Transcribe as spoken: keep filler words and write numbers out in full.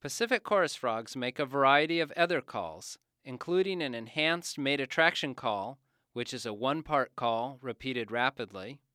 Pacific chorus frogs make a variety of other calls, including an enhanced mate attraction call, which is a one-part call repeated rapidly,